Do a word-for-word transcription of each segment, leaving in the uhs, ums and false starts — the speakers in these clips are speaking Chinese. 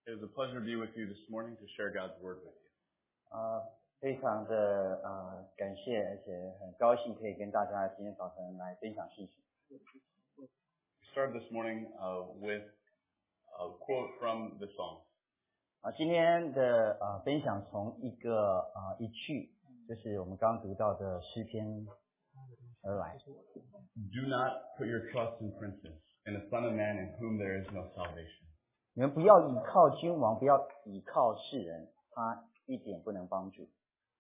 It is a pleasure to be with you this morning to share God's Word with you. 呃，非常的呃感谢，而且很高兴可以跟大家今天早晨来分享信息。 We started this morning uh, with a quote from the Psalms. 啊、今天的呃分享从一个呃一句，就是我们刚读到的诗篇而来。 Do not put your trust in princes, in the Son of Man in whom there is no salvation. 你们不要倚靠君王，不要倚靠世人，他一点不能帮助。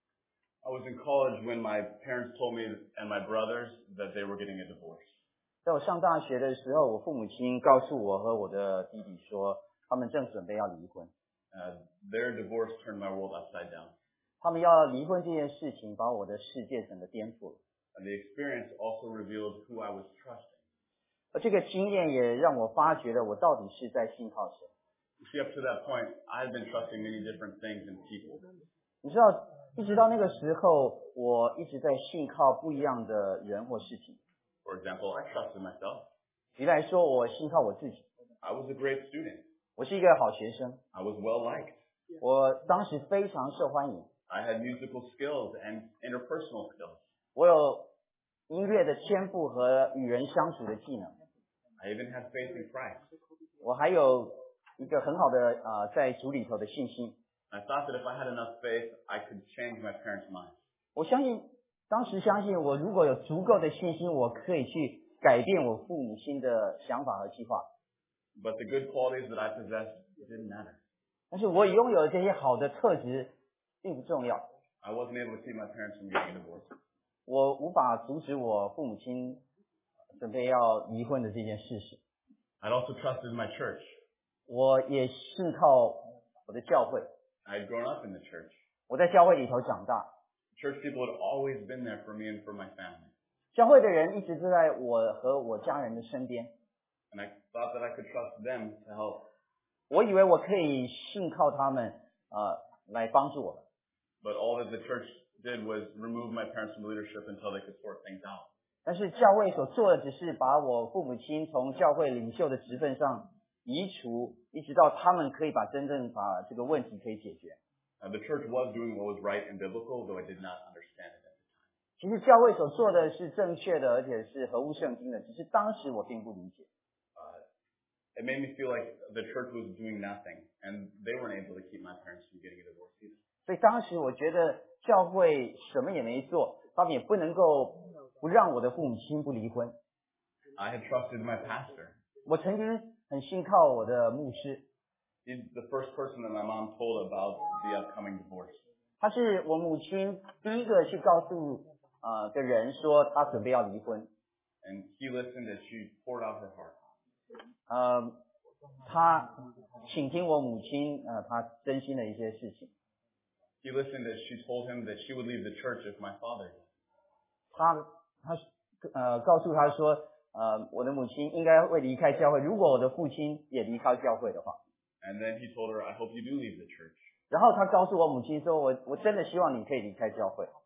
I was in college when my parents told me and my brothers that they were getting a divorce. 在我上大学的时候，我父母亲告诉我和我的弟弟说，他们正准备要离婚。 Uh, their divorce turned my world upside down. 他们要离婚这件事情，把我的世界整个颠覆了。 And the experience also revealed who I was trusting. 而这个经验也让我发觉了我到底是在信靠谁。 You see, up to that point, I had been trusting many different things and people. 你知道，一直到那个时候，我一直在信靠不一样的人或事情。 For example, I trusted myself. 举例来说，我信靠我自己。 I was a great student. 我是一个好学生， I was well liked. 我当时非常受欢迎， I had musical skills and interpersonal skills. 我有音乐的天赋和与人相处的技能， I even had faith in Christ. 我还有一个很好的呃在主里头的信心。 I thought that if I had enough faith, I could change my parents' minds. 我相信，当时相信我如果有足够的信心，我可以去改变我父母亲的想法和计划。 But the good qualities that I possessed didn't matter. 但是我拥有的这些好的特质并不重要， I wasn't able to keep my parents from getting a divorce. 我无法阻止我父母亲准备要离婚的这件事实。 I'd also trusted my church. 我也信靠我的教会， I had grown up in the church. 我在教会里头长大， Church people had always been there for me and for my family. 教会的人一直都在我和我家人的身边。 And I thought that I could trust them to help. 我以为我可以信靠他们，呃，来帮助我。 But all that the church did was remove my parents from leadership until they could sort things out. 但是教会所做的只是把我父母亲从教会领袖的职分上移除，一直到他们可以把真正把这个问题可以解决。 Uh, the church was doing what was right and biblical, though I did not understand it at the time. 其实教会所做的是正确的，而且是合乎圣经的，只是当时我并不理解。 Uh, it made me feel like the church was doing nothing, and they weren't able to keep my parents from getting a divorce either. 所以当时我觉得教会什么也没做，他们也不能够不让我的父母亲不离婚。 I had trusted my pastor. 我曾经很信靠我的牧师， He's the first person that my mom told about the upcoming divorce. 他是我母亲第一个去告诉呃的人说他准备要离婚。 And he listened as she poured out her heart. 呃，他倾听我母亲呃她真心的一些事情。 He listened as she told him that she would leave the church if my father did. 他他呃告诉他说，呃我的母亲应该会离开教会，如果我的父亲也离开教会的话。 And then he told her, I hope you do leave the church. 然后他告诉我母亲说，我我真的希望你可以离开教会。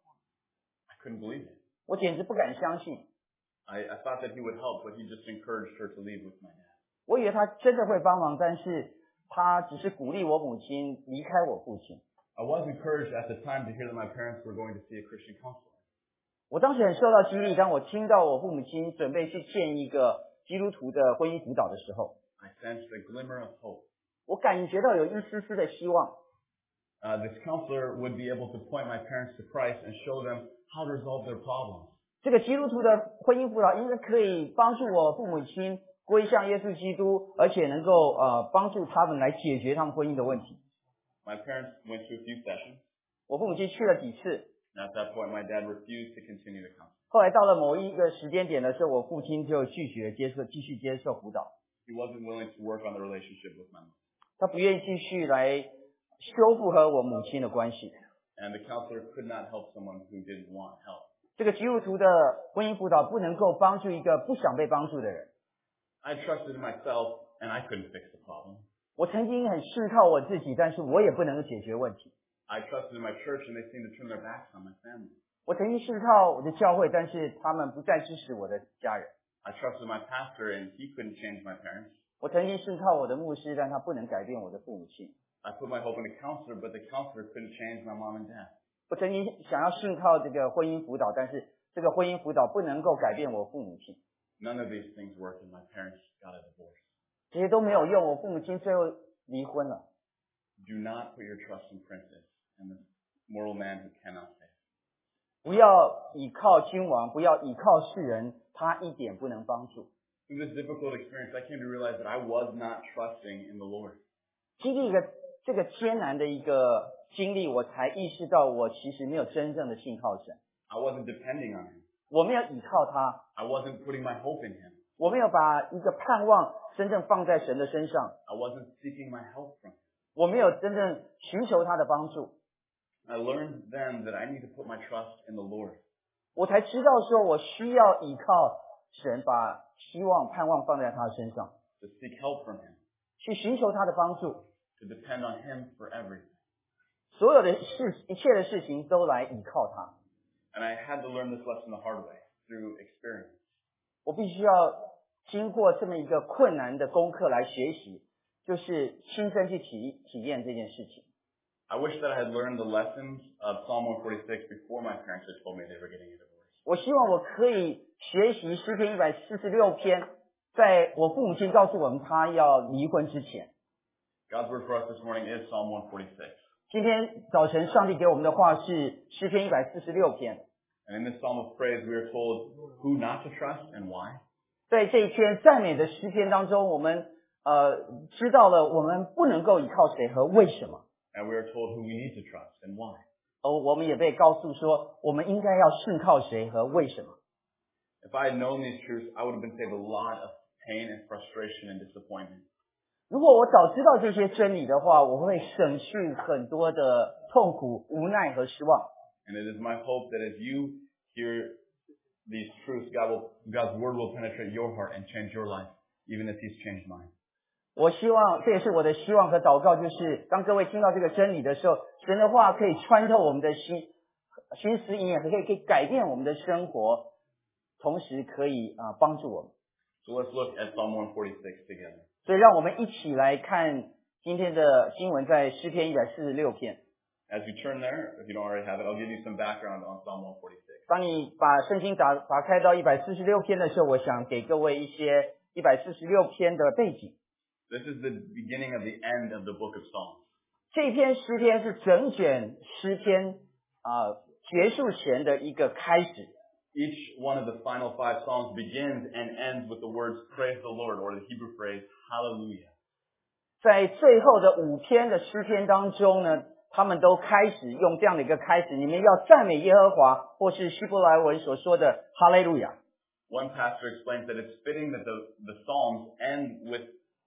I couldn't believe it. 我简直不敢相信， I, I thought that he would help, but he just encouraged her to leave with my dad. 我以为他真的会帮忙，但是他只是鼓励我母亲离开我父亲。 I was encouraged at the time to hear that my parents were going to see a Christian counselor. 我当时很受到激励，当我听到我父母亲准备去见一个基督徒的婚姻辅导的时候， I sensed a glimmer of hope. 我感觉到有一丝丝的希望。 Uh, this counselor would be able to point my parents to Christ and show them how to resolve their problems. 这个基督徒的婚姻辅导应该可以帮助我父母亲归向耶稣基督，而且能够呃帮助他们来解决他们婚姻的问题。 My parents went to a few sessions. 我父母亲去了几次， And at that point, my dad refused to continue the counseling. 后来到了某一个时间点的时候，我父亲就拒绝接受继续接受辅导， He wasn't willing to work on the relationship with my mom. 他不愿意继续来修复和我母亲的关系。 And the counselor could not help someone who didn't want help. 这个基督徒的婚姻辅导不能够帮助一个不想被帮助的人。 I trusted in myself, and I couldn't fix the problem. 我曾经很信靠我自己，但是我也不能够解决问题。 I trusted in my church, and they seemed to turn their backs on my family. 我曾经信靠我的教会，但是他们不再支持我的家人。 I trusted my pastor, and he couldn't change my parents. 我曾经信靠我的牧师，但他不能改变我的父母亲。 I put my hope in a counselor, but the counselor couldn't change my mom and dad. 我曾经想要信靠这个婚姻辅导，但是这个婚姻辅导不能够改变我父母亲。 None of these things worked, and my parents got a divorce. 这些都没有用，我父母亲最后离婚了。 Do not put your trust in princes and the mortal man who cannot save. 不要倚靠君王，不要倚靠世人，他一点不能帮助。 Through this difficult experience, I came to realize that I was not trusting in the Lord. 经历一个这个艰难的一个经历，我才意识到我其实没有真正的信靠神。 I wasn't depending on him. 我没有倚靠他， I wasn't putting my hope in him. 我没有把一个盼望真正放在神的身上， I wasn't seeking my help from him. 我没有真正寻求他的帮助。 I learned then that I need to put my trust in the Lord. 我才知道说我需要倚靠神，把希望盼望放在他身上， To seek help from him. 去寻求他的帮助。 To depend on him for everything. 所有的事，一切的事情都来倚靠他。 And I had to learn this lesson the hard way, through experience. 我必须要经过这么一个困难的功课来学习，就是亲身去体体验这件事情。 I wish that I had learned the lessons of Psalm one forty-six before my parents had told me they were getting a divorce. 我希望我可以学习诗篇一百四十六篇，在我父母亲告诉我们他要离婚之前。 God's word for us this morning is Psalm one forty-six. 今天早晨上帝给我们的话是诗篇一百四十六篇。 And in this psalm of praise, we are told who not to trust and why. 在这一篇赞美的诗篇当中，我们呃知道了我们不能够依靠谁和为什么。 And we are told who we need to trust and why. 而我们也被告诉说，我们应该要信靠谁和为什么。 If I had known these truths, I would have been saved a lot of pain and frustration and disappointment. 如果我早知道这些真理的话，我会省去很多的痛苦、无奈和失望。 And it is my hope that as you hear these truths, God will, God's word will penetrate your heart and change your life, even as He's changed mine. 我希望，这也是我的希望和祷告，就是当各位听到这个真理的时候，神的话可以穿透我们的心、心思意念，可以可以改变我们的生活，同时可以啊、呃、帮助我们。 So let's look at Psalm one forty-six together. 所以，让我们一起来看今天的经文，在诗篇一百四十六篇。 As you turn there, if you don't already have it, I'll give you some background on Psalm one forty-six. 当你把圣经打打开到一百四十六篇的时候，我想给各位一些一百四十六篇的背景。 This is the beginning of the end of the book of Psalms. 这篇诗篇是整卷诗篇啊、呃、结束前的一个开始。 Each one of the final five Psalms begins and ends with the words, praise the Lord, or the Hebrew phrase, hallelujah. 在最后的五篇的诗篇当中呢，他们都开始用这样的一个开始，你们要赞美耶和华，或是希伯来文所说的哈利路亚。 One pastor explains that it's fitting that the, the Psalms end with,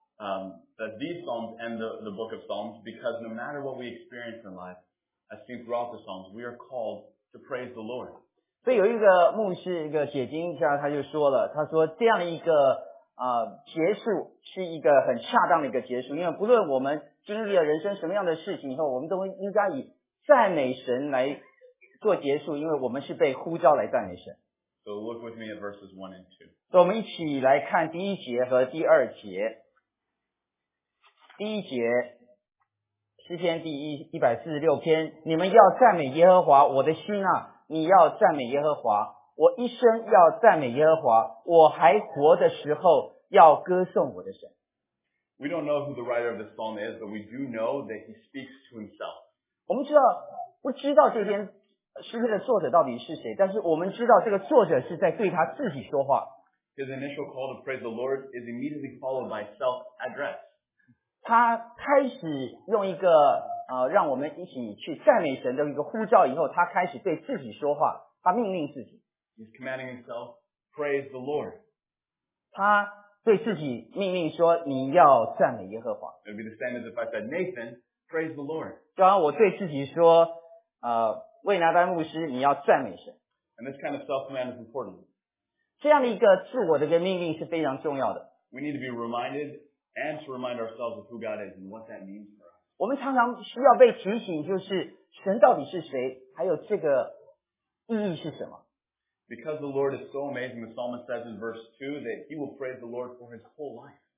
um, that these Psalms end the, the book of Psalms because no matter what we experience in life, as seen throughout the Psalms, we are called to praise the Lord. 所以有一个牧师，一个解经家，他就说了，他说这样的一个啊、呃、结束是一个很恰当的一个结束，因为不论我们经历了人生什么样的事情以后，我们都应该以赞美神来做结束，因为我们是被呼召来赞美神。 So look with me at verses one and two. 所以我们一起来看第一节和第二节。第一节，诗篇第一一百四十六篇，你们要赞美耶和华，我的心啊！你要赞美耶和华，我一生要赞美耶和华，我还活的时候要歌颂我的神。 We don't know who the writer of this psalm is, but we do know that he speaks to himself. 我们知道不知道这篇诗篇的作者到底是谁，但是我们知道这个作者是在对他自己说话。 His initial call to praise the Lord is immediately followed by self-address. 他开始用一个呃，让我们一起去赞美神的一个呼召以后，他开始对自己说话，他命令自己。 He's commanding himself, praise the Lord. 他对自己命令说：“你要赞美耶和华。” It would be the same as if I said, Nathan, praise the Lord. 就好像我对自己说：“呃，魏拿丹牧师，你要赞美神。” And this kind of self-command is important. 这样的一个自我的一个命令是非常重要的。 We need to be reminded and to remind ourselves of who God is and what that means for us. 我们常常需要被提醒，就是神到底是谁，还有这个意义是什么。 Because the Lord is so amazing, the psalmist says in verse two that he will praise the Lord for his whole life. 因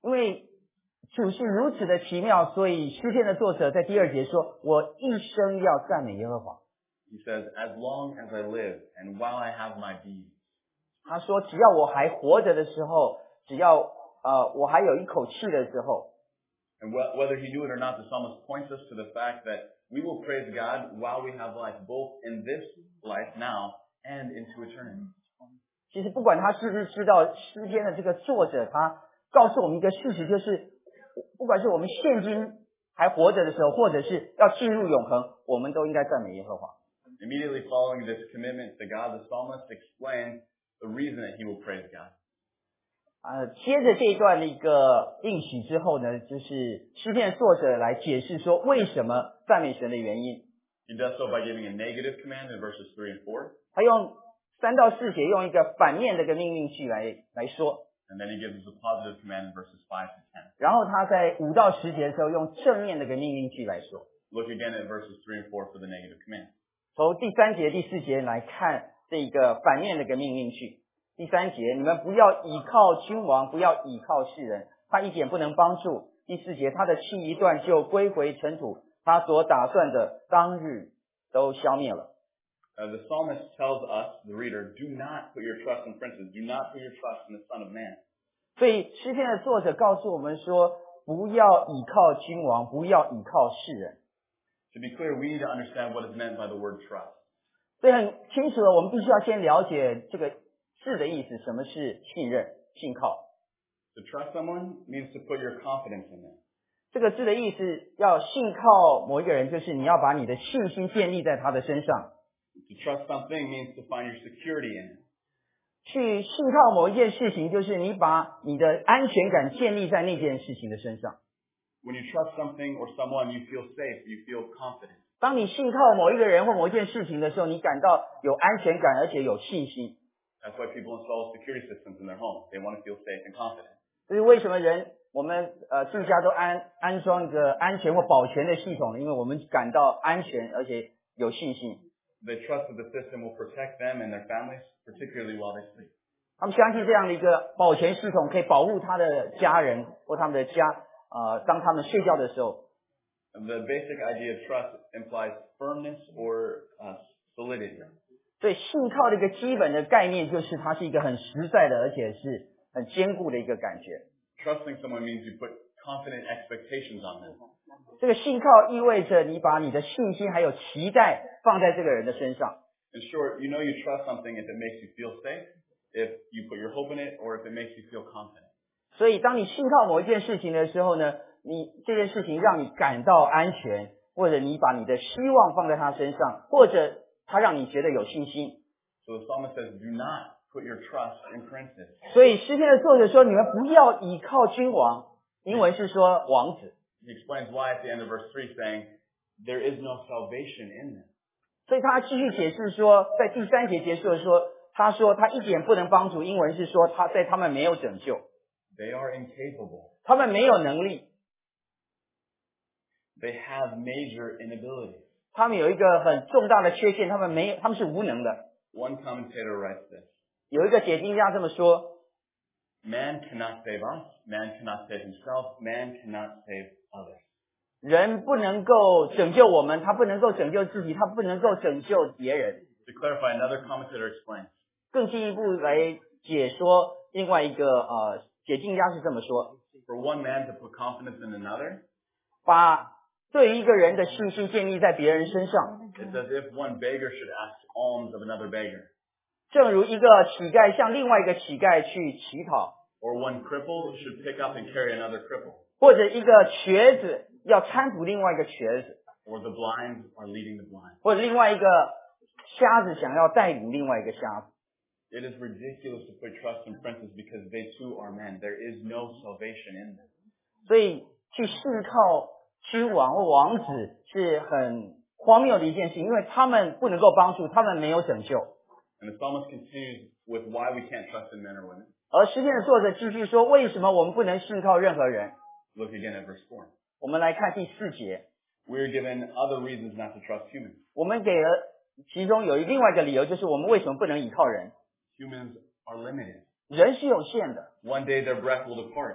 因为主是如此的奇妙，所以诗篇的作者在第二节说：“我一生要赞美耶和华。” He says, as long as I live and while I have my being. 他说：“只要我还活着的时候，只要呃我还有一口气的时候。” And wh- whether he knew it or not, the psalmist points us to the fact that we will praise God while we have life, both in this life now and into eternity. 其实不管他是不是知道诗篇的这个作者，他告诉我们一个事实，就是不管是我们现今还活着的时候，或者是要进入永恒，我们都应该赞美耶和华。 Immediately following this commitment to God, the psalmist explains the reason that he will praise God. 呃，接着这一段的一个应许之后呢，就是诗篇的作者来解释说为什么赞美神的原因。 He does so by giving a negative command in verses three and four. 他用三到四节用一个反面的一个命令句来来说， And then he gives us a positive command in verses five to ten. 然后他在五到十节的时候用正面的一个命令句来说。 Look again at verses three and four for the negative command. 从第三节、第四节来看这个反面的一个命令句。第三节，你们不要倚靠君王，不要倚靠世人，他一点不能帮助。第四节，他的气一断就归回尘土，他所打算的当日都消灭了。 Uh, the psalmist tells us, the reader, do not put your trust in princes. Do not put your trust in the Son of Man. 所以诗篇的作者告诉我们说，不要倚靠君王，不要倚靠世人。 To be clear, we need to understand what is meant by the word trust. 所以很清楚了，我们必须要先了解这个字的意思，什么是信任、信靠。 To trust someone means to put your confidence in them. 这个字的意思，要信靠某一个人，就是你要把你的信心建立在他的身上。 To trust something means to find your security in it. 去信靠某一件事情，就是你把你的安全感建立在那件事情的身上。 When you trust something or someone, you feel safe, you feel confident. 当你信靠某一个人或某一件事情的时候，你感到有安全感，而且有信心。 That's why people install security systems in their homes. They want to feel safe and confident. 这是为什么人我们呃住家都安安装一个安全或保全的系统，因为我们感到安全而且有信心。 They trust that the system will protect them and their families, particularly while they sleep. 他们相信这样的一个保全系统可以保护他的家人或他们的家，呃，当他们睡觉的时候。 And the basic idea of trust implies firmness or uh, solidity. 所以信靠的一个基本的概念就是它是一个很实在的，而且是很坚固的一个感觉。 Trusting someone means you put confident expectations on them. 这个信靠意味着你把你的信心还有期待放在这个人的身上。 In short, you know you trust something if it makes you feel safe, if you put your hope in it, or if it makes you feel confident. 所以当你信靠某一件事情的时候呢，你这件事情让你感到安全，或者你把你的希望放在他身上，或者他让你觉得有信心。 So the psalmist says, do not put your trust in princes. 所以诗篇的作者说，你们不要倚靠君王，英文是说王子。 He explains why at the end of verse three, saying, there is no salvation in them. 所以他继续解释说，在第三节结束的说，他说他一点不能帮助，英文是说他在他们没有拯救， They are incapable. 他们没有能力， They have major inabilities. 他们有一个很重大的缺陷，他们没有，他们是无能的。 One commentator writes this, 有一个解经家这么说， man cannot save us, man cannot save himself, man cannot save others. 人不能够拯救我们，他不能够拯救自己，他不能够拯救别人。 To clarify, another commentator explains, 更进一步来解说，另外一个呃解经家是这么说， for one man to put confidence in another, 把对于一个人的信心建立在别人身上， it's as if one beggar should ask alms of another beggar, 正如一个乞丐向另外一个乞丐去乞讨， or one cripple should pick up and carry another cripple, 或者一个瘸子要搀扶另外一个瘸子， or the blind are leading the blind. 或者另外一个瞎子想要带领另外一个瞎子。 It is ridiculous to put trust in princes because they too are men. There is no salvation in them. 所以去信靠君王或王子是很荒谬的一件事，因为他们不能够帮助，他们没有拯救。 And the psalmist continues with why we can't trust in men or women. 而诗篇的作者继续说，为什么我们不能信靠任何人？ Look again at verse four. 我们来看第四节， We are given other reasons not to trust humans. 我们给了其中有另外一个理由，就是我们为什么不能倚靠人？ Humans are limited. 人是有限的， One day their breath will depart.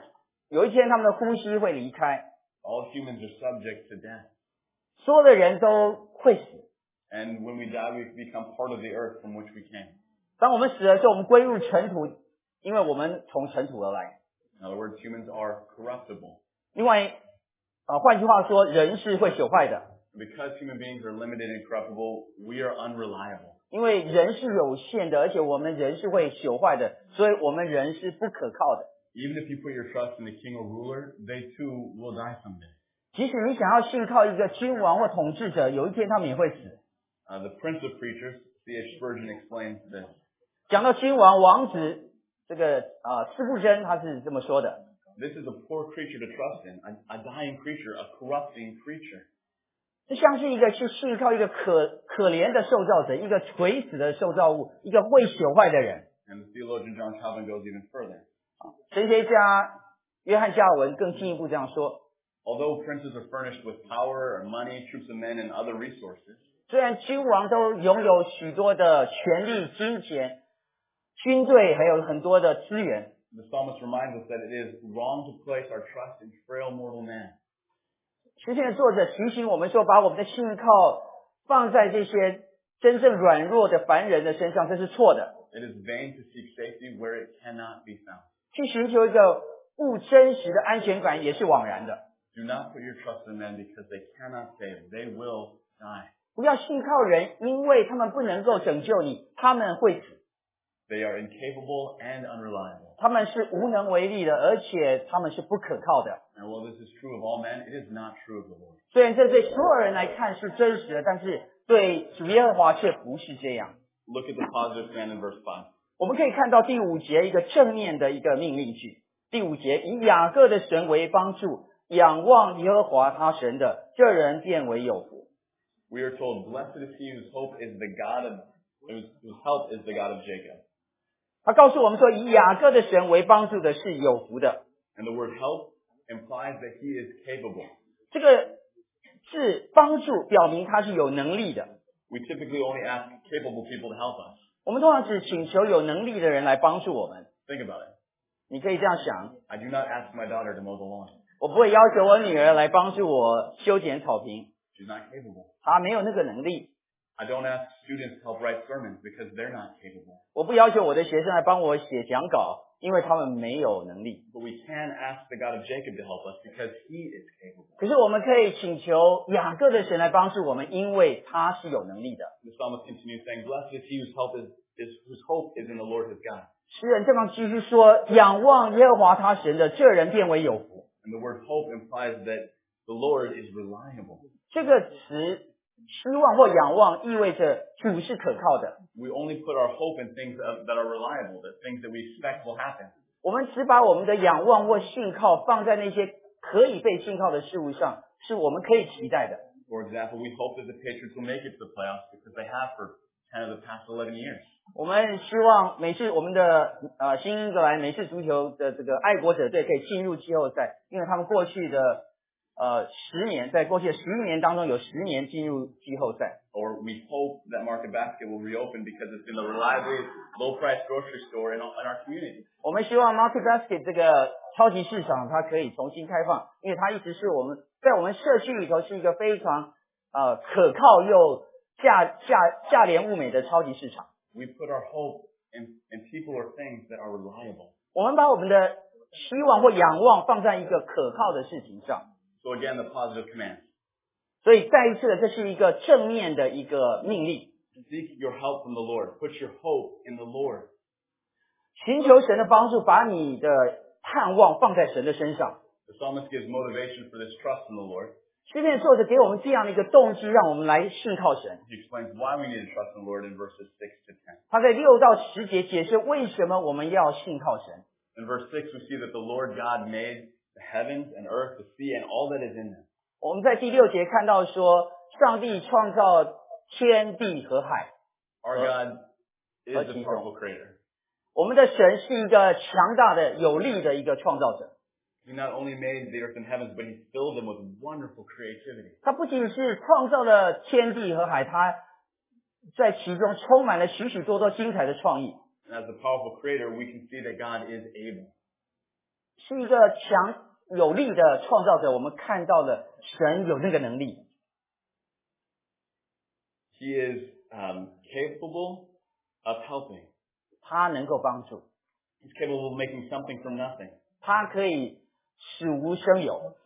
有一天他们的呼吸会离开， All humans are subject to death. 所有的人都会死。 And when we die, we become part of the earth from which we came. 当我们死的时候，我们归入尘土，因为我们从尘土而来。 In other words, humans are corruptible. 另外，呃，换句话说，人是会朽坏的， Because human beings are limited and corruptible, we are unreliable. 因为人是有限的，而且我们人是会朽坏的，所以我们人是不可靠的。 Even if you put your trust in the king or ruler, they too will die someday. 即使你想要信靠一个君王或统治者，有一天他们也会死。 Uh, the Prince of Preachers, C H Spurgeon, explains this. 讲到君王、王子，这个啊、呃，司布真他是这么说的。 This is a poor creature to trust in, a, a dying creature, a corrupting creature. 这像是一个去信靠一个可可怜的受造者，一个垂死的受造物，一个会朽坏的人。 And the theologian John Calvin goes even further. 神学家约翰加尔文更进一步这样说： Although princes are furnished with power or money, troops of men, and other resources, 虽然君王都拥有许多的权力、金钱、军队，还有很多的资源， the psalmist reminds us that it is wrong to place our trust in frail mortal man. 诗篇的作者提醒我们说，把我们的信靠放在这些真正软弱的凡人的身上，这是错的。 It is vain to seek safety where it cannot be found. 去寻求一个不真实的安全感也是枉然的。 Do not put your trust in men because they cannot save. They will die. 不要信靠人，因为他们不能够拯救你，他们会死， They are incapable and unreliable. 他们是无能为力的，而且他们是不可靠的。 And while this is true of all men, it is not true of the Lord. 虽然这对所有人来看是真实的，但是对主耶和华却不是这样。 Look at the positive command in verse five. 我们可以看到第五节一个正面的一个命令句。第五节，以雅各的神为帮助，仰望耶和华他神的，这人便为有福。 We are told, blessed is he whose hope is the God of, whose, whose help is the God of Jacob. 他告诉我们说，以雅各的神为帮助的是有福的。 And the word help implies that he is capable. 这个是帮助，表明他是有能力的。 We typically only ask capable people to help us. 我们通常只请求有能力的人来帮助我们。 Think about it. 你可以这样想， I do not ask my daughter to mow the lawn. 我不会要求我女儿来帮助我修剪草坪， She's not capable. 她没有那个能力。 I don't ask students to help write sermons because they're not capable. 我不要求我的学生来帮我写讲稿，因为他们没有能力。 But we can ask the God of Jacob to help us because he is capable. 可是我们可以请求雅各的神来帮助我们，因为他是有能力的。 The psalmist continues saying, blessed is he whose help is, is whose hope is in the Lord his God. 诗人这样继续说：仰望耶和华他神的，这人便为有福。 And the word hope implies that the Lord is reliable. 这个词希望或仰望意味着主是可靠的。 We only put our hope in things that that are reliable, the things that we expect will happen. 我们只把我们的仰望或信靠放在那些可以被信靠的事物上，是我们可以期待的。 For example, we hope that the Patriots will make it to the playoffs because they have for ten of the past eleven years. 我们希望美式我们的呃新英格兰美式足球的这个爱国者队可以进入季后赛，因为他们过去的呃十年，在过去的十一年当中有十年进入季后赛。 Or we hope that Market Basket will reopen because it's been a reliably low-priced grocery store in, in our community. 我们希望 Market Basket 这个超级市场它可以重新开放，因为它一直是我们在我们社区里头是一个非常呃可靠又价价价廉物美的超级市场。 We put our hope in, in people or things that are reliable. 我们把我们的希望或仰望放在一个可靠的事情上。 So again, the positive command. 所以再一次的，这是一个正面的一个命令。 Seek your help from the Lord. Put your hope in the Lord. 寻求神的帮助，把你的盼望放在神的身上。 The psalmist gives motivation for this trust in the Lord. 诗篇作者给我们这样的一个动机，让我们来信靠神。 He explains why we need to trust in the Lord in verses six to ten. 他在六到十节解释为什么我们要信靠神。 In verse six, we see that the Lord God made the heavens and earth, the sea, and all that is in them. 我们在第六节看到说，上帝创造天地和海。 Our God is a powerful creator. 我们的神是一个强大的、有力的一个创造者。 He not only made the earth and heavens, but he filled them with wonderful creativity. 他不仅是创造了天地和海，他在其中充满了许许多多精彩的创意。 And as a powerful creator, we can see that God is able. 是一个强有力的创造者，我们看到了神有那个能力。 He is um, capable of helping. 他能够帮助， He's capable of making something from nothing. 他可以使无生有，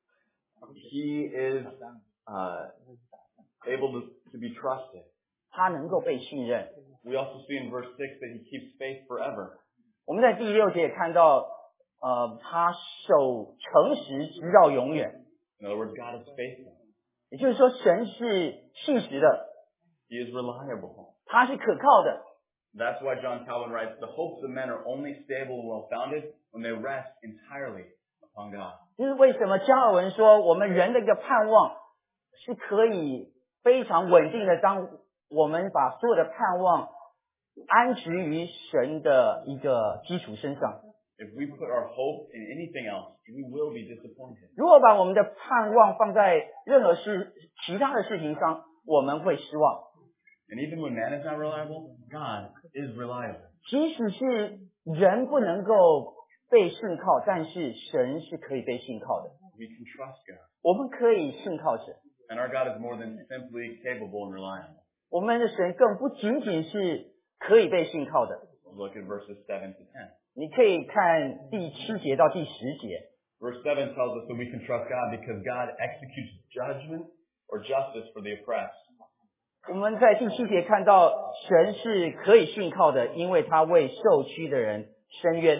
He is uh, able to, to be trusted. 他能够被信任。 We also see in verse six that he keeps faith forever. 我们在第六节也看到，呃，他守诚实直到永远， In other words, God is faithful. 也就是说，神是信实的， He is reliable. 他是可靠的。 That's why John Calvin writes, the hopes of men are only stable and well-founded when they rest entirely upon God. 这是为什么加尔文说，我们人的一个盼望是可以非常稳定的，当我们把所有的盼望安置于神的一个基础身上。 If we put our hope in anything else, we will be disappointed. 如果把我们的盼望放在任何事其他的事情上，我们会失望。 And even when man is not reliable, God is reliable. 即使是人不能够被信靠，但是神是可以被信靠的。 We can trust God. 我们可以信靠神， And our God is more than simply capable and reliable. 我们的神更不仅仅是可以被信靠的。 Look at verses seven to ten. 你可以看第七节到第十节。 Verse seven tells us that we can trust God because God executes judgment or justice for the oppressed. 我们在第七节看到神是可以信靠的，因为他为受屈的人伸冤。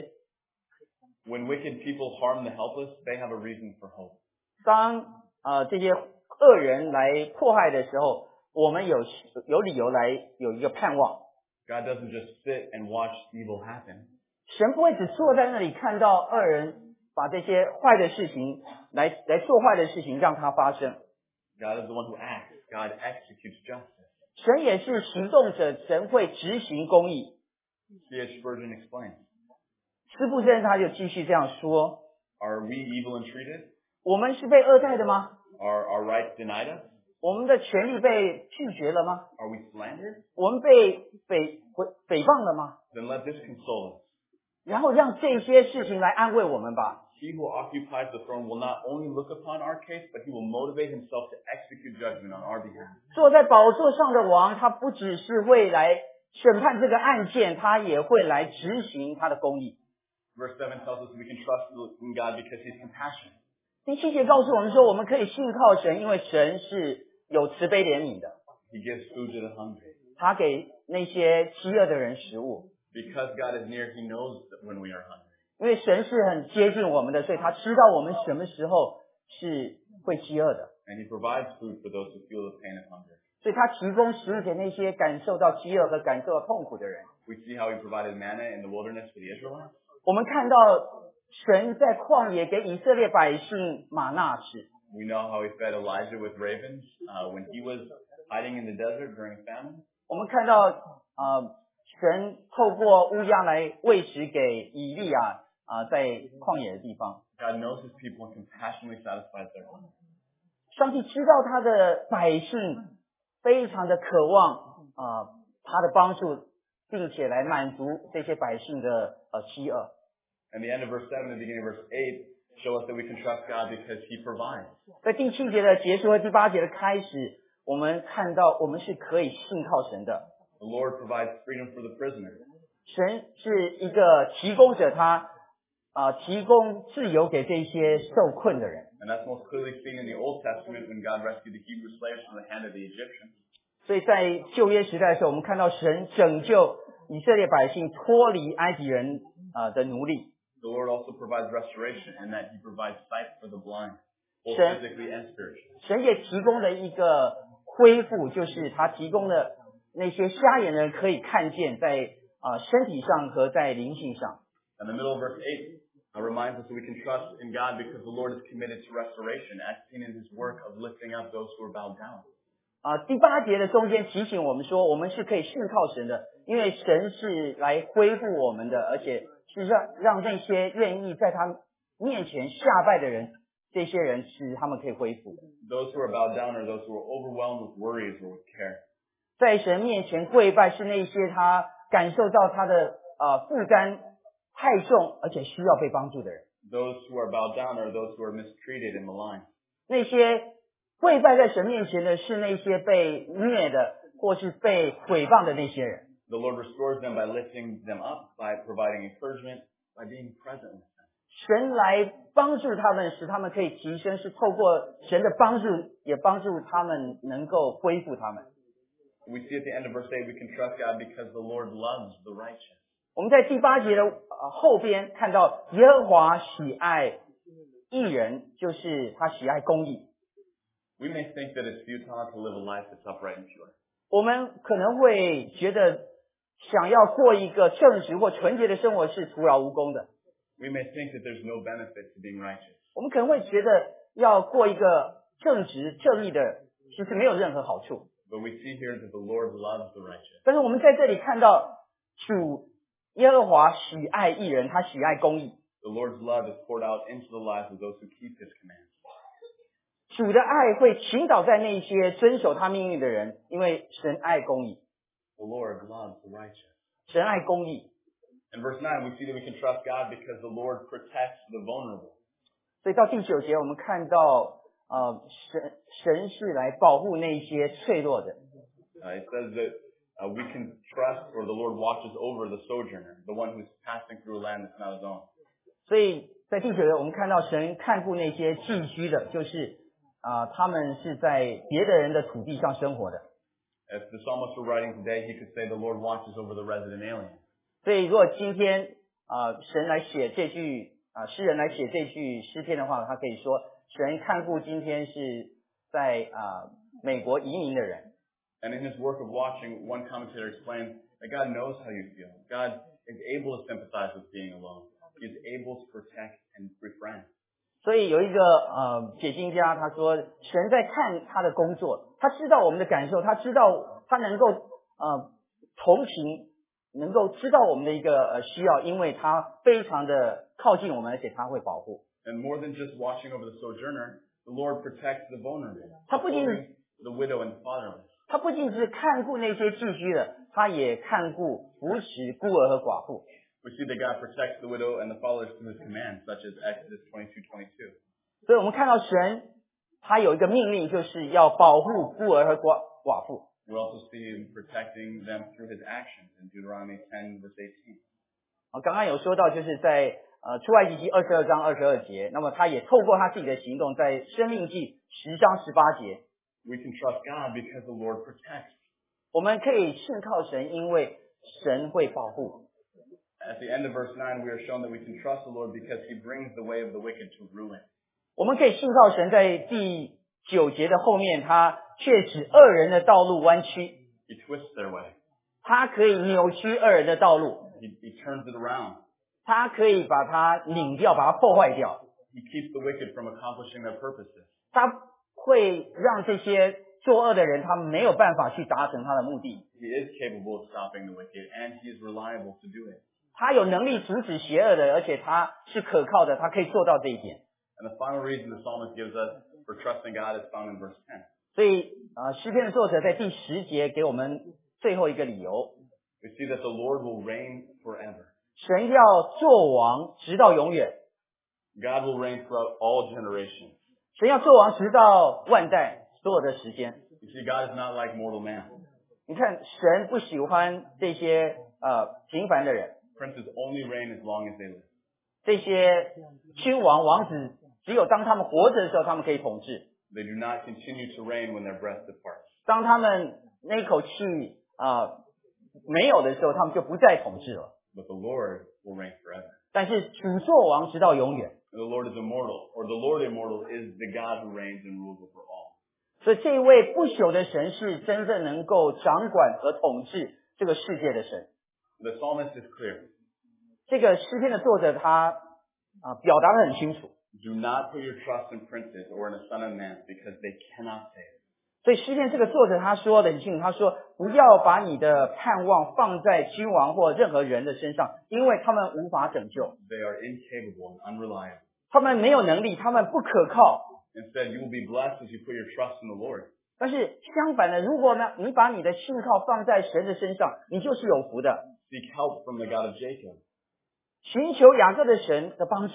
When wicked people harm the helpless, they have a reason for hope. 当呃这些恶人来迫害的时候，我们有有理由来有一个盼望。 God doesn't just sit and watch evil happen. 神不会只坐在那里看到恶人把这些坏的事情来来做坏的事情让它发生。 God is the one who acts. God executes justice. 神也是行动者，神会执行公义。 C H Spurgeon explains, 斯布真他就继续这样说： are we evil and treated? 我们是被恶待的吗？ Are our rights denied us? 我们的权利被拒绝了吗？ Are we slandered? 我们被诽诽谤了吗？ Then let this console us. 然后让这些事情来安慰我们吧。 He who occupies the throne will not only look upon our case, but he will motivate himself to execute judgment on our behalf. 坐在宝座上的王，他不只是会来审判这个案件，他也会来执行他的公义。 Verse seven tells us we can trust in God because he's compassionate. 第七节告诉我们说，我们可以信靠神，因为神是有慈悲怜悯的， He gives food to the hungry. 他给那些饥饿的人食物。 Because God is near, he knows that when we are hungry. 因为神是很接近我们的，所以他知道我们什么时候是会饥饿的， And he provides food for those who feel the pain of hunger. 所以他提供食物给那些感受到饥饿和感受到痛苦的人。 We see how he provided manna in the wilderness for the Israelites. 我们看到神在旷野给以色列百姓玛纳吃， We know how he fed Elijah with ravens uh, when he was hiding in the desert during famine. 我们看到呃神透过乌鸦来喂食给以利亚啊、呃，在旷野的地方。 God knows his people and compassionately satisfies their hunger. 上帝知道他的百姓非常的渴望啊、呃、他的帮助，并且来满足这些百姓的呃饥饿。 And the end of verse seven and the beginning of verse eight show us that we can trust God because he provides. 在第七节的结束和第八节的开始，我们看到我们是可以信靠神的。 The Lord provides freedom for the prisoner. 神是一个提供者，他啊、呃、提供自由给这些受困的人。 And that's most clearly seen in the Old Testament when God rescued the Hebrew slaves from the hand of the Egyptians. 所以在旧约时代的时候，我们看到神拯救以色列百姓脱离埃及人啊、呃、的奴隶。 The Lord also provides restoration in that he provides sight for the blind, both Sure. physically and spiritually. 神也提供了一个恢复，就是他提供了那些瞎眼人可以看见在啊、呃、身体上和在灵性上。 And the middle of verse eight uh, reminds us that we can trust in God because the Lord is committed to restoration, as seen in his work of lifting up those who are bowed down. 啊、第八节的中间提醒我们说，我们是可以信靠神的，因为神是来恢复我们的，而且是让让那些愿意在他面前下拜的人，这些人是他们可以恢复的。 Those who are bowed down are those who are overwhelmed with worries or with care. 在神面前跪拜是那些他感受到他的呃负担太重，而且需要被帮助的人。 Those who are bowed down are those who are mistreated and maligned. 那些跪拜在神面前的是那些被虐的或是被毁谤的那些人。 The Lord restores them by lifting them up, by providing encouragement, by being present with them. 神来帮助他们，使他们可以提升，是透过神的帮助，也帮助他们能够恢复他们。 We see at the end of verse eight, we can trust God because the Lord loves the righteous. 我们在第八节的呃后边看到耶和华喜爱义人，就是他喜爱公义。 We may think that it's futile to live a life that's upright and pure. 我们可能会觉得想要过一个正直或纯洁的生活是徒劳无功的。 We may think that there's no benefit to being righteous. 我们可能会觉得要过一个正直正义的，其实没有任何好处。 But we see here that the Lord loves the righteous. 但是我们在这里看到主耶和华喜爱义人，他喜爱公义。 The Lord's love is poured out into the lives of those who keep His commands. 主的爱会倾倒在那些遵守他命令的人，因为神爱公义。 The Lord loves the righteous. 神爱公义。 In verse nine, we see that we can trust God because the Lord protects the vulnerable. 所以到第九节，我们看到呃神神是来保护那些脆弱的。 Uh, it says that uh, we can trust, or the Lord watches over the sojourner, the one who's passing through a land that's not his own. 所以在第九节，我们看到神看顾那些寄居的，就是啊、呃、他们是在别的人的土地上生活的。 If the psalmist were writing today, he could say the Lord watches over the resident alien. 所以如果今天啊、呃、神来写这句啊、呃、诗人来写这句诗篇的话，他可以说神看顾今天是在啊、呃、美国移民的人。 And in his work of watching, one commentator explained that God knows how you feel. God is able to sympathize with being alone. He is able to protect and befriend. 所以有一个呃解经家他说，神在看他的工作，他知道我们的感受，他知道他能够呃同情，能够知道我们的一个呃需要，因为他非常的靠近我们，而且他会保护。 And more than just watching over the sojourner, the Lord protects the vulnerable, 他不仅 upholding the widow and the fatherless. 他不仅是看顾那些寄居的，他也看顾扶持孤儿和寡妇。 We see that God protects the widow and the fatherless through his commands, such as Exodus twenty-two twenty-two. 所以我们看到神他有一个命令，就是要保护孤儿和寡寡妇。 We also see him protecting them through his actions in Deuteronomy ten verse eighteen. 啊，刚刚有说到，就是在呃出埃及记二十二章二十二节，那么他也透过他自己的行动，在申命记十章十八节， We can trust God because the Lord protects. 我们可以信靠神，因为神会保护。 At the end of verse nine, we are shown that we can trust the Lord because he brings the way of the wicked to ruin. 我们可以信靠神，在第九节的后面，他却使恶人的道路弯曲， He twists their way. 他可以扭曲恶人的道路， He, he turns it around. 他可以把它拧掉，把它破坏掉， He keeps the wicked from accomplishing their purposes. 他会让这些作恶的人，他们没有办法去达成他的目的。 He is capable of stopping the wicked, and he is reliable to do it. 他有能力阻止邪恶的，而且他是可靠的，他可以做到这一点。 And the final reason the psalmist gives us for trusting God is found in verse ten. 所以啊，诗篇的作者在第十节给我们最后一个理由： We see that the Lord will reign forever. 神要做王，直到永远； God will reign throughout all generations. 神要做王，直到万代所有的时间。 You see, God is not like mortal man. 你看，神不喜欢这些呃平凡的人， Princes only reign as long as they live. 这些君王王子，只有当他们活着的时候，他们可以统治； They do not continue to reign when their breath departs. 当他们那口气啊、呃、没有的时候，他们就不再统治了。 But the Lord will reign forever. 但是主作王直到永远， And the Lord is immortal, or the Lord immortal is the God who reigns and rules over all. 所以这一位不朽的神是真正能够掌管和统治这个世界的神。 The psalmist is clear. 这个诗篇的作者他啊、表达得很清楚， Do not put your trust in princes or in a son of man because they cannot save. 所以诗篇这个作者他说的很清楚，他说不要把你的盼望放在君王或任何人的身上，因为他们无法拯救， They are incapable and unreliable. 他们没有能力，他们不可靠。 Instead, you will be blessed as you put your trust in the Lord. 但是相反的，如果呢，你把你的信靠放在神的身上，你就是有福的。 Seek help from the God of Jacob. 寻求雅各的神的帮助，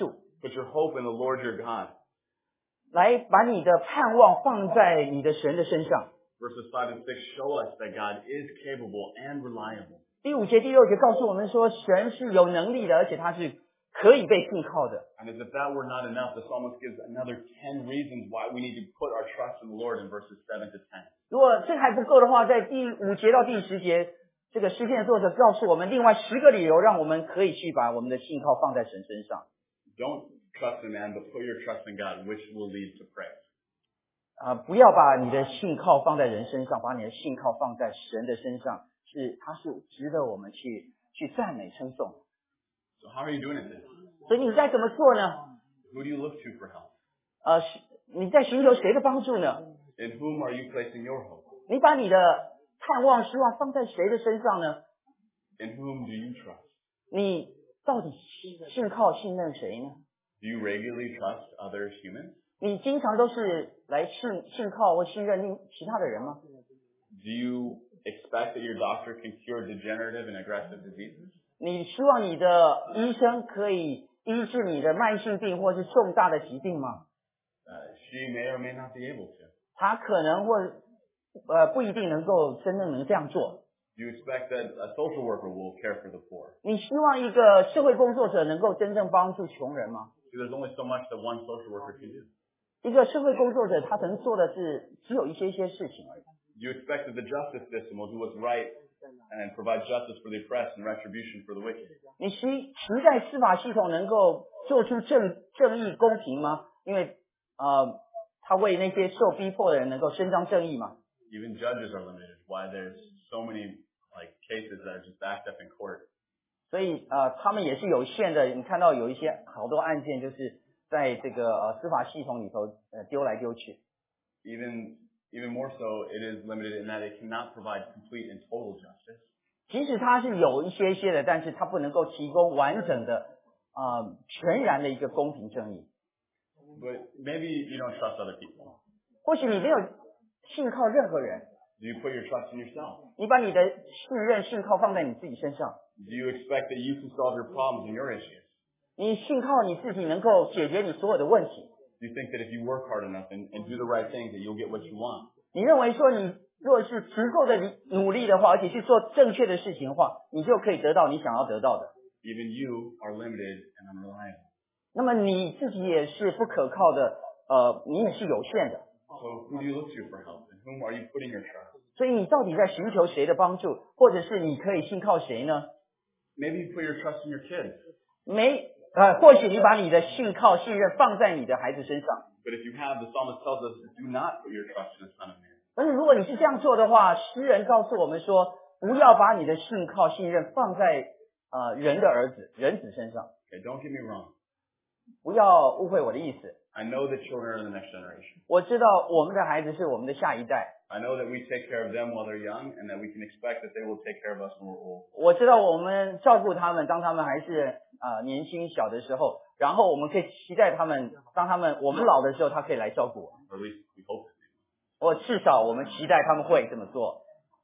Put your hope in the Lord your God. 来把你的盼望放在你的神的身上。 Verses five and six show us that God is capable and reliable. 第五节、第六节告诉我们说，神是有能力的，而且他是可以被信靠的。 And as if that were not enough, the psalmist gives another ten reasons why we need to put our trust in the Lord in verses seven to ten. 如果这还不够的话，在第五节到第十节，这个诗篇的作者告诉我们另外十个理由，让我们可以去把我们的信靠放在神身上。 Don't trust in man, but put your trust in God, which will lead to praise. 啊、不要把你的信靠放在人身上，把你的信靠放在神的身上，是它是值得我们去去赞美称颂。 So how are you doing it today? 所以你该怎么做呢？ Who do you look to for help? 呃，是你在寻求谁的帮助呢？ In whom are you placing your hope? 你把你的盼望、希望放在谁的身上呢？ In whom do you trust? 你到底信靠、信任谁呢？ Do you regularly trust other humans? 你经常都是来信信靠或信任另其他的人吗？ Do you expect that your doctor can cure degenerative and aggressive diseases? 你希望你的医生可以医治你的慢性病或是重大的疾病吗？ Uh, she may or may not be able to. 他可能或呃不一定能够真正能这样做。 Do you expect that a social worker will care for the poor? 你希望一个社会工作者能够真正帮助穷人吗？ See, there's only so much that one social worker can do. 一个社会工作者他能做的是只有一些一些事情而已。 Do you expect that the justice system will do what's right and provide justice for the oppressed and retribution for the wicked? 你期期待司法系统能够做出正正义公平吗？因为呃，他为那些受逼迫的人能够伸张正义吗？ Even judges are limited. Why there's so many like cases that are just backed up in court. 所以呃，他们也是有限的。你看到有一些好多案件就是在这个呃司法系统里头呃丢来丢去。 Even even more so, it is limited in that it cannot provide complete and total justice. 即使它是有一些些的，但是它不能够提供完整的呃全然的一个公平正义。 But maybe you don't trust other people. 或许你没有信靠任何人， Do you put your trust in yourself? 你把你的信任信靠放在你自己身上， Do you expect that you can solve your problems and your issues? 你信靠你自己能够解决你所有的问题。 Do you think that if you work hard enough and, and do the right things that you'll get what you want? 你认为说你若是足够的努力的话，而且去做正确的事情的话，你就可以得到你想要得到的。 Even you are limited and unreliable. 那么你自己也是不可靠的，呃，你也是有限的。 So who do you look to for help? And whom are you putting your trust? 所以你到底在寻求谁的帮助，或者是你可以信靠谁呢？ Maybe you put your trust in your kids. 没，呃，或许你把你的信靠、信任放在你的孩子身上。 But if you have, the psalmist tells us, do not put your trust in the Son of Man. 但是如果你是这样做的话，诗人告诉我们说，不要把你的信靠、信任放在呃人的儿子、人子身上。 Okay, don't get me wrong. 不要误会我的意思。 I know that children are the next generation. 我知道我们的孩子是我们的下一代， I know that we take care of them while they're young and that we can expect that they will take care of us when we're old. 我知道我们照顾他们，当他们还是呃年轻小的时候，然后我们可以期待他们，当他们我们老的时候，他可以来照顾我们。 Or at least we hope that they will. 我至少我们期待他们会这么做。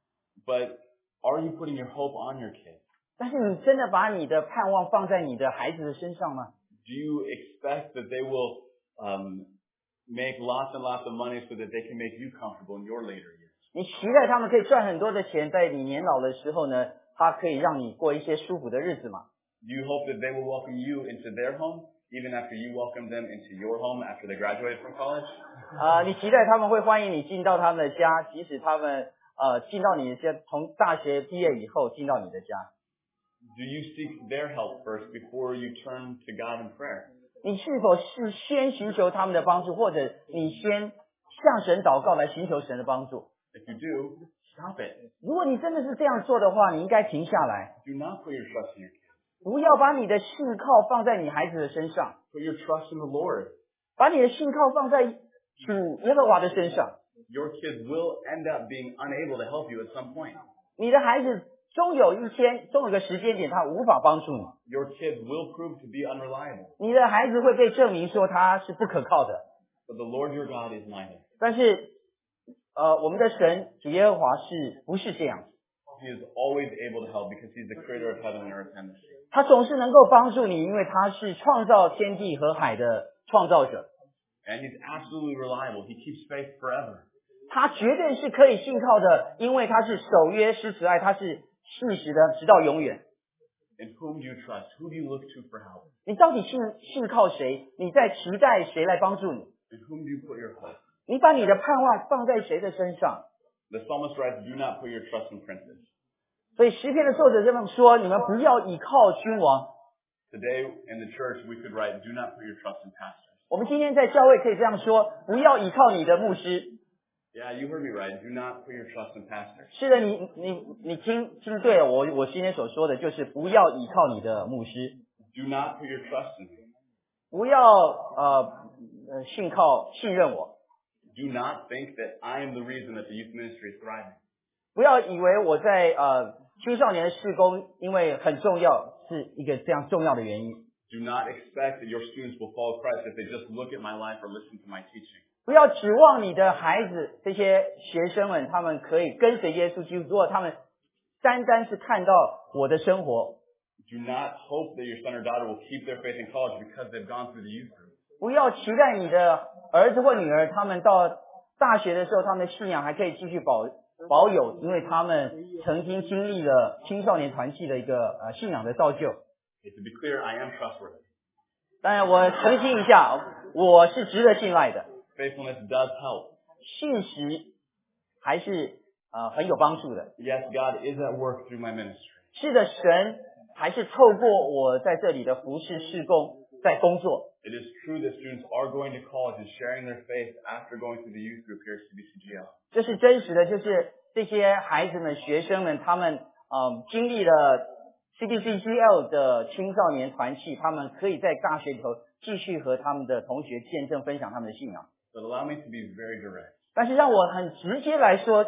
But are you putting your hope on your kids? 但是你真的把你的盼望放在你的孩子的身上吗？ Do you expect that they will um, make lots and lots of money so that they can make you comfortable in your later years? 你期待他们可以赚很多的钱，在你年老的时候呢，他可以让你过一些舒服的日子吗？ Do you hope that they will welcome you into their home even after you welcome them into your home after they graduate from college? 啊、你期待他们会欢迎你进到他们的家，即使他们呃进到你的家，从大学毕业以后进到你的家。 Do you seek their help first before you turn to God in prayer? 你是否是先寻求他们的帮助，或者你先向神祷告来寻求神的帮助？ If you do, stop it. 如果你真的是这样做的话，你应该停下来， Do not put your trust in your kids. 不要把你的信靠放在你孩子的身上， Put your trust in the Lord. 把你的信靠放在主耶和华的身上。 Your kids will end up being unable to help you at some point. 你的孩子终有一天，终有个时间点，他无法帮助你。 Your kids will prove to be unreliable. 你的孩子会被证明说他是不可靠的。 But the Lord your God is neither. 但是，呃，我们的神主耶和华是不是这样？ He is always able to help because He's the creator of heaven and earth and the sea. 他总是能够帮助你，因为他是创造天地和海的创造者。 And He's absolutely reliable. He keeps faith forever. 他绝对是可以信靠的，因为他是守约施慈爱，他是信实的，直到永远。 In whom do you trust? Who do you look to for help? 你到底信信靠谁？你在期待谁来帮助你？ In whom do you put your hope? 你把你的盼望放在谁的身上？ The psalmist writes, do not put your trust in princes. 所以诗篇的作者这么说：你们不要倚靠君王。 Today in the church, we could write, do not put your trust in pastors. 我们今天在教会可以这样说：不要倚靠你的牧师。 Yeah, you heard me right. Do not put your trust in pastors. 是的，你你你听听对了，我我今天所说的就是不要倚靠你的牧师， Do not put your trust in me. 不要呃呃信靠信任我， Do not think that I am the reason that the youth ministry is thriving. 不要以为我在呃青少年的事工因为很重要是一个这样重要的原因。 Do not expect that your students will follow Christ if they just look at my life or listen to my teaching. 不要指望你的孩子这些学生们他们可以跟随耶稣基督，如果他们单单是看到我的生活。 Do not hope that your son or daughter will keep their faith in college because they've gone through the youth group. 不要期待你的儿子或女儿他们到大学的时候他们的信仰还可以继续保保有，因为他们曾经经历了青少年团契的一个呃信仰的造就。 Okay, to be clear, I am trustworthy. 当然我澄清一下，我是值得信赖的， Faithfulness does help. 信实还是呃很有帮助的。 Yes, God is at work through my ministry. 是的，神还是透过我在这里的服事事工在工作。 It is true that students are going to college and sharing their faith after going through the youth group here at C B C G L. 这是真实的，就是这些孩子们、学生们，他们嗯经历了 C B C G L 的青少年团契，他们可以在大学里头继续和他们的同学见证分享他们的信仰。 But allow me to be very direct. 但是让我很直接来说，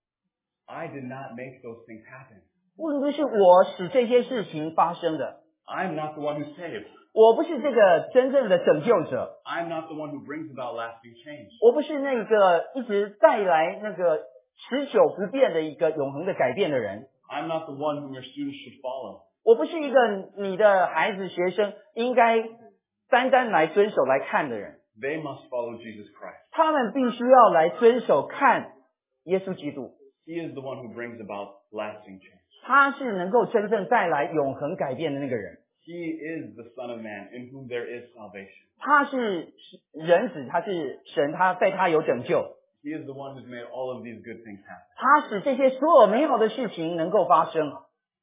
I did not make those things happen. 并不是我使这些事情发生的， I'm not the one who saves. 我不是这个真正的拯救者， I'm not the one who brings about lasting change. 我不是那个一直带来那个持久不变的一个永恒的改变的人。 I'm not the one whom your students should follow. 我不是一个你的孩子、学生应该单单来遵守来看的人， They must follow Jesus Christ. 他们必须要来遵守看耶稣基督， He is the one who brings about lasting change. 他是能够真正带来永恒改变的那个人， He is the Son of Man in whom there is salvation. 他是人子，他是神，他在他有拯救， He is the one who's made all of these good things happen. 他使这些所有美好的事情能够发生。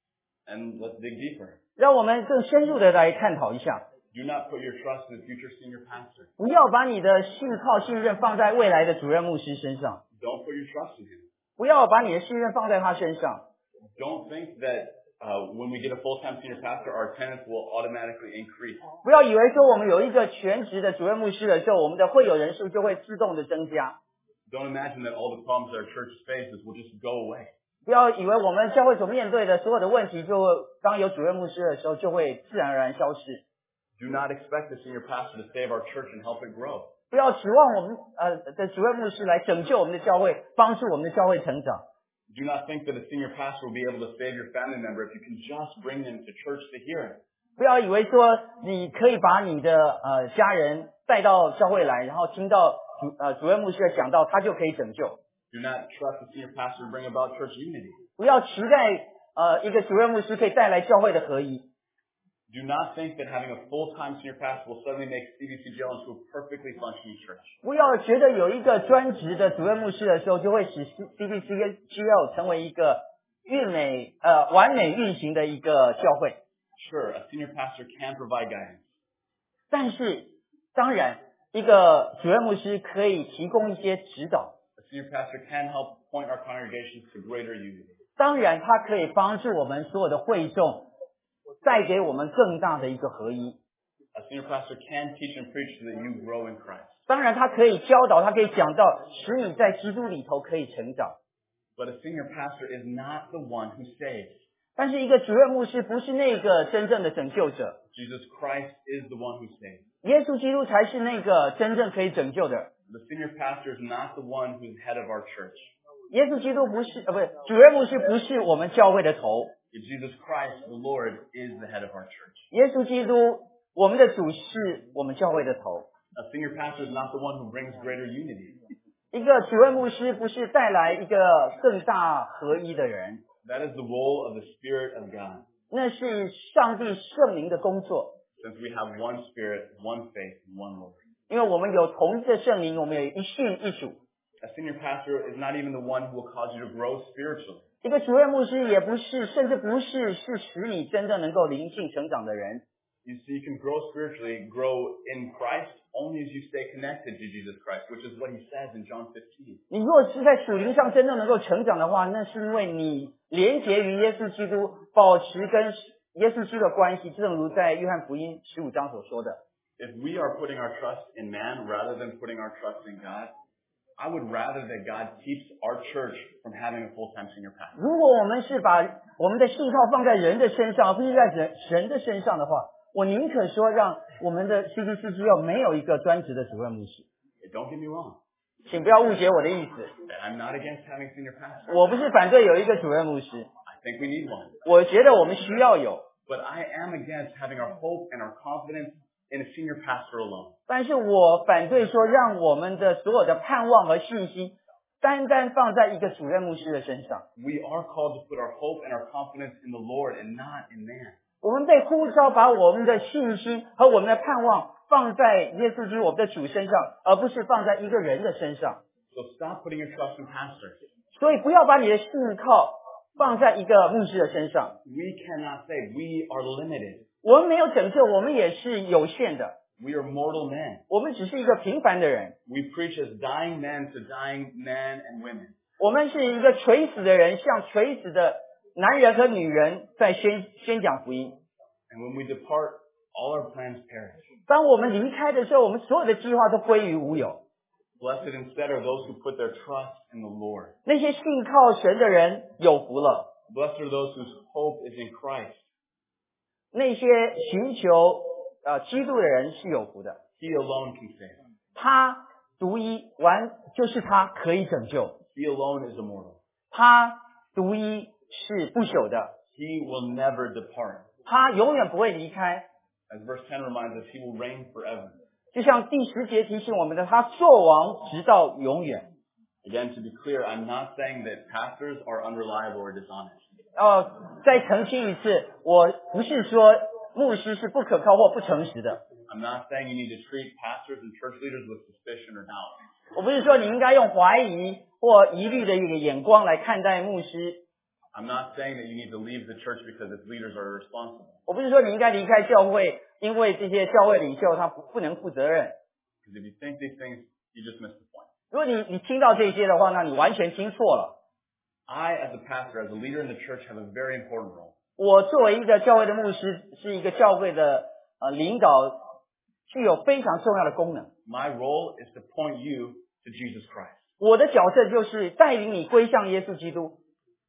And let's dig deeper. 让我们更深入的来探讨一下， Do not put your trust in the future senior pastor. 不要把你的信靠、信任放在未来的主任牧师身上， Don't put your trust in him. 不要把你的信任放在他身上。 Don't think that uh, when we get a full-time senior pastor, our attendance will automatically increase. 不要以为说我们有一个全职的主任牧师的时候，我们的会友人数就会自动的增加。 Don't imagine that all the problems that our church faces will just go away. 不要以为我们教会所面对的所有的问题，就当有主任牧师的时候，就会自然而然消失。 Do not expect the senior pastor to save our church and help it grow. 不要指望我们呃的主任牧师来拯救我们的教会，帮助我们的教会成长。 Do not think that a senior pastor will be able to save your family member if you can just bring them to church to hear him. 不要以为说你可以把你的呃家人带到教会来，然后听到主呃主任牧师的讲道，他就可以拯救。 Do not trust the senior pastor to bring about church unity. 不要期待呃一个主任牧师可以带来教会的合一。 Do not think that having a full-time senior pastor will suddenly make C B C G L into a perfectly functioning church. 不要觉得有一个专职的主任牧师的时候，就会使 C B C G L 成为一个运美呃完美运行的一个教会。 Sure, a senior pastor can provide guidance. 但是，当然，一个主任牧师可以提供一些指导。 A senior pastor can help point our congregations to greater unity. 当然，他可以帮助我们所有的会众，带给我们更大的一个合一。 A senior pastor can teach and preach so that you grow in Christ. 当然，他可以教导，他可以讲道，使你在基督里头可以成长。 But a senior pastor is not the one who saves. 但是，一个主任牧师不是那个真正的拯救者， Jesus Christ is the one who saves. 耶稣基督才是那个真正可以拯救的。 The senior pastor is not the one who's head of our church. 耶稣基督不是呃不是主任牧师不是我们教会的头， Jesus Christ, the Lord, is the head of our church. 耶稣基督我们的主是我们教会的头。 A senior pastor is not the one who brings greater unity. 一个主任牧师不是带来一个更大合一的人， That is the role of the Spirit of God. 那是上帝圣灵的工作。 Since we have one Spirit, one faith, and one Lord. 因为我们有同一个圣灵，我们有一信一主。 A senior pastor is not even the one who will cause you to grow spiritually. 一个主任牧师也不是，甚至不是是使你真正能够灵性成长的人。 You see, you can grow spiritually, grow in Christ, only as you stay connected to Jesus Christ, which is what he says in John fifteen. 你若是在属灵上真正能够成长的话，那是因为你连结于耶稣基督，保持跟耶稣基督的关系，正如在约翰福音十五章所说的。 If we are putting our trust in man rather than putting our trust in God, I would rather that God keeps our church from having a full-time senior pastor. 如果我们是把我们的信靠放在人的身上，而不是在人神的身上的话，我宁可说让我们的 C D C G O 没有一个专职的主任牧师。 Don't get me wrong. 请不要误解我的意思， I'm not against having senior pastors. 我不是反对有一个主任牧师， I think we need one. 我觉得我们需要有， But I am against having our hope and our confidence in a senior pastor alone. 但是我反对说让我们的所有的盼望和信心单单放在一个主任牧师的身上。 We are called to put our hope and our confidence in the Lord and not in man. 我们被呼召把我们的信心和我们的盼望放在耶稣基督我们的主身上，而不是放在一个人的身上。 So stop putting your trust in pastors. 所以不要把你的信靠放在一个牧师的身上。 We cannot say we are limited. 我们没有拯救，我们也是有限的， We are mortal men. 我们只是一个平凡的人。 We preach as dying men to dying men and women. 我们是一个垂死的人，像垂死的男人和女人在宣宣讲福音。 And when we depart, all our plans perish. 当我们离开的时候，我们所有的计划都归于无有。 Blessed instead are those who put their trust in the Lord. 那些信靠神的人有福了， Blessed are those whose hope is in Christ. 那些寻求呃基督的人是有福的。 He alone can save. 他独一完就是他可以拯救， He alone is immortal. 他独一是不朽的， He will never depart. 他永远不会离开。 As verse ten reminds us, he will reign forever. 就像第十节提醒我们的，他作王直到永远。 Again, to be clear, I'm not saying that pastors are unreliable or dishonest. 哦，再澄清一次，我不是说牧师是不可靠或不诚实的， I'm not saying you need to treat pastors and church leaders with suspicion or doubt. 我不是说你应该用怀疑或疑虑的一个眼光来看待牧师， I'm not saying that you need to leave the church because its leaders are irresponsible. 我不是说你应该离开教会，因为这些教会领袖他不不能负责任。 Because if you think these things, you just miss the point. 如果你你听到这些的话，那你完全听错了。 I, as a pastor, as a leader in the church, have a very important role. 我作为一个教会的牧师，是一个教会的呃领导，具有非常重要的功能。 My role is to point you to Jesus Christ. 我的角色就是带领你归向耶稣基督。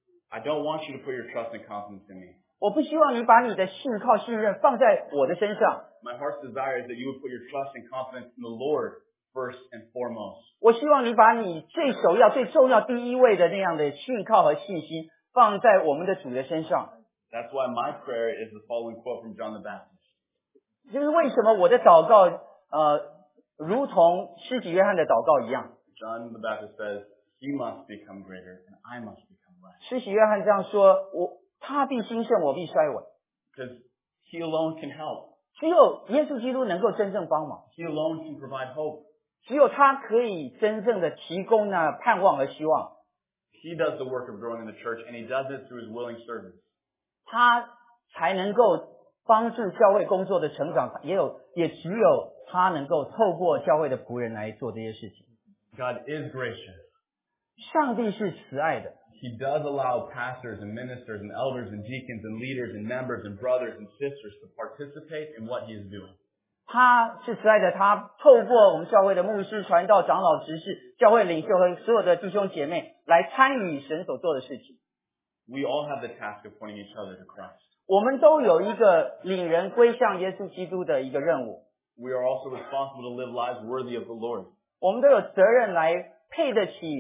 I don't want you to put your trust and confidence in me. 我不希望你把你的信靠信任放在我的身上， My heart's desire is that you would put your trust and confidence in the Lord first and foremost. 我希望你把你最首要、最重要、第一位的那样的信靠和信心放在我们的主的身上。 That's why my prayer is the following quote from John the Baptist. 就是为什么我的祷告，呃，如同施洗约翰的祷告一样。 John the Baptist says, he must become greater and I must become less. 施洗约翰这样说：“我他必兴盛，我必衰微。 Because he alone can help. 只有耶稣基督能够真正帮忙， He alone can provide hope. 只有他可以真正的提供那盼望和希望。 He does the work of growing in the church, and he does it through his willing servants. 他才能够帮助教会工作的成长，也有也只有他能够透过教会的仆人来做这些事情。 God is gracious. 上帝是慈爱的， He does allow pastors and ministers and elders and deacons and leaders and members and brothers and sisters to participate in what he is doing. 他是慈爱的，他透过我们教会的牧师、传道、长老、执事、教会领袖和所有的弟兄姐妹来参与神所做的事情。 We all have the task of pointing each other to Christ. 我们都有一个领人归向耶稣基督的一个任务， We are also responsible to live lives worthy of the Lord. 我们都有责任来配得起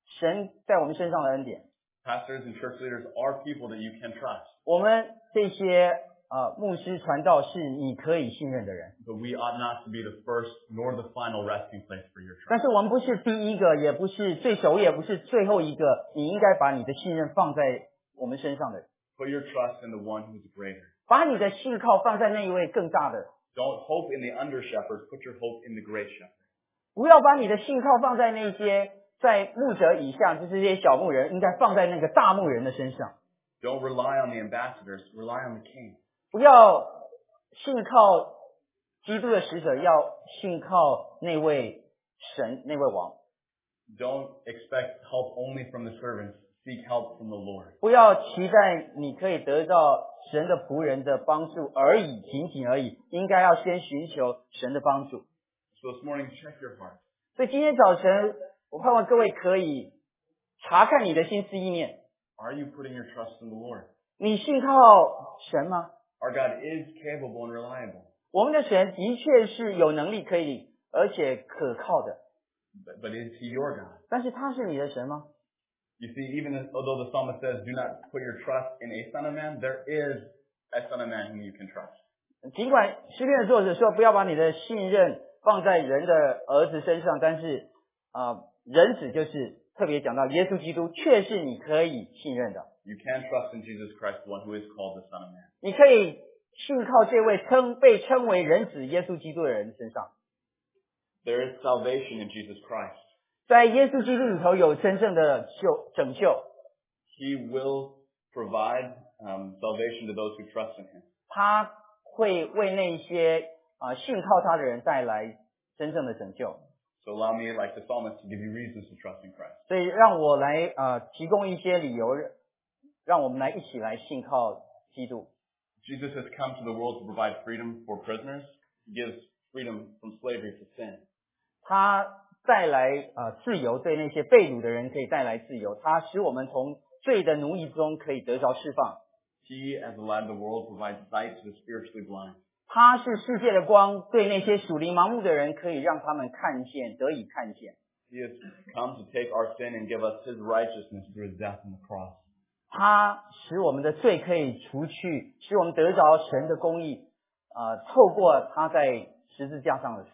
神在我们身上的恩典。 Pastors and church leaders are people that you can trust. 我们这些呃牧师传道是你可以信任的人， But we ought not to be the first nor the final resting place for your 但 trust. 是我们不是第一个，也不是最首也不是最后一个，你应该把你的信任放在我们身上的人， Put your trust in the one who's greater. 把你的信靠放在那一位更大的， Don't hope in the under shepherd. Put your hope in the great shepherd. 不要把你的信靠放在那些在牧者以下，就是这些小牧人，应该放在那个大牧人的身上。 Don't rely on the ambassadors. Rely on the king. 不要信靠基督的使者，要信靠那位神，那位王。 Don't expect help only from the servants. Seek help from the Lord. 不要期待你可以得到神的仆人的帮助而已，仅仅而已，应该要先寻求神的帮助。 So this morning, check your heart. 所以今天早晨，我盼望各位可以查看你的心思意念， Are you putting your trust in the Lord? 你信靠神吗？ Our God is capable and reliable. 我们的神的确是有能力可以，而且可靠的， But, but is he your God? 但是他是你的神吗？ You see, even as, although the psalmist says, do not put your trust in a son of man, there is a son of man whom you can trust. 尽管诗篇的作者说不要把你的信任放在人的儿子身上，但是啊、呃，人子就是特别讲到耶稣基督，却是你可以信任的。 You can trust in Jesus Christ, the one who is called the Son of Man. 你可以信靠这位称被称为人子耶稣基督的人身上， There is salvation in Jesus Christ. 在耶稣基督里头有真正的救拯救， He will provide um, salvation to those who trust in him. 他会为那些啊、呃信靠他的人带来真正的拯救。 So allow me, like the psalmist, to give you reasons to trust in Christ. 所以让我来呃提供一些理由，让我们来一起来信靠基督。 Jesus has come to the world to provide freedom for prisoners. He gives freedom from slavery to sin. 他带来呃自由，对那些被掳的人可以带来自由。他使我们从罪的奴役中可以得着释放。 He, as the light of the world, provides sight to the spiritually blind. 他是世界的光，对那些属灵盲目的人可以让他们看见，得以看见。 He has come to take our sin and give us his righteousness through his death on the cross. 他使我们的罪可以除去，使我们得着神的公义。呃，透过他在十字架上的死，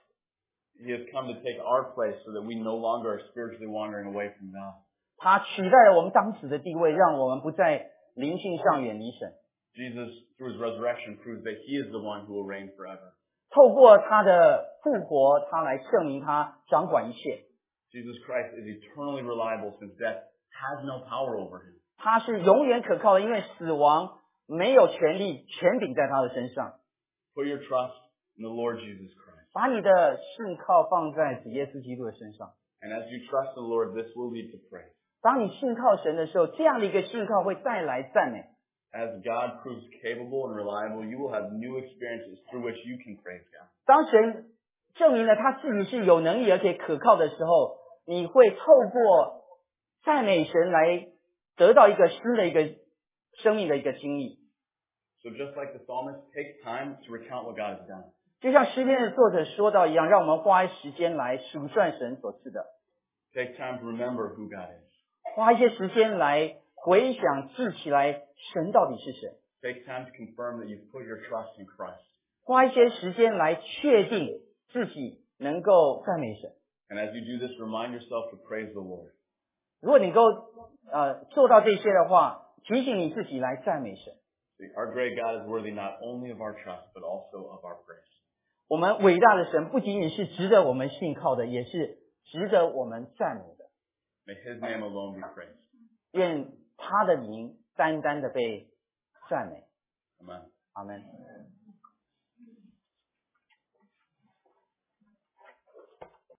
He has come to take our place so that we no longer are spiritually wandering away from God. 他取代了我们当时的地位，让我们不在灵性上远离神。 Jesus, through his resurrection, proves that he is the one who will reign forever. 透过他的复活，他来证明他掌管一切。 Jesus Christ is eternally reliable since death has no power over him. 他是永远可靠的，因为死亡没有权利权柄在他的身上。 Put your trust in the Lord Jesus Christ. 把你的信靠放在主耶稣基督的身上。 And as you trust the Lord, this will lead to praise. 当你信靠神的时候，这样的一个信靠会带来赞美。 As God proves capable and reliable, you will have new experiences through which you can praise God. 当神证明了他自己是有能力而且可靠的时候，你会透过赞美神来得到一个新的一个生命的一个经历。 So just like the psalmist, take time to recount what God has done. 就像诗篇的作者说到一样，让我们花时间来数算神所赐的， Take time to remember who God is. 花一些时间来回想记起来神到底是谁， Take time to confirm that you've put your trust in Christ. 花一些时间来确定自己能够赞美神。 And as you do this, remind yourself to praise the Lord. 如果你能够呃做到这些的话，提醒你自己来赞美神。 See, our great God is worthy not only of our trust, but also of our praise. 我们伟大的神不仅仅是值得我们信靠的，也是值得我们赞美的。 May his name alone be praised. 愿他的名单单的被赞美。 Amen. 阿们。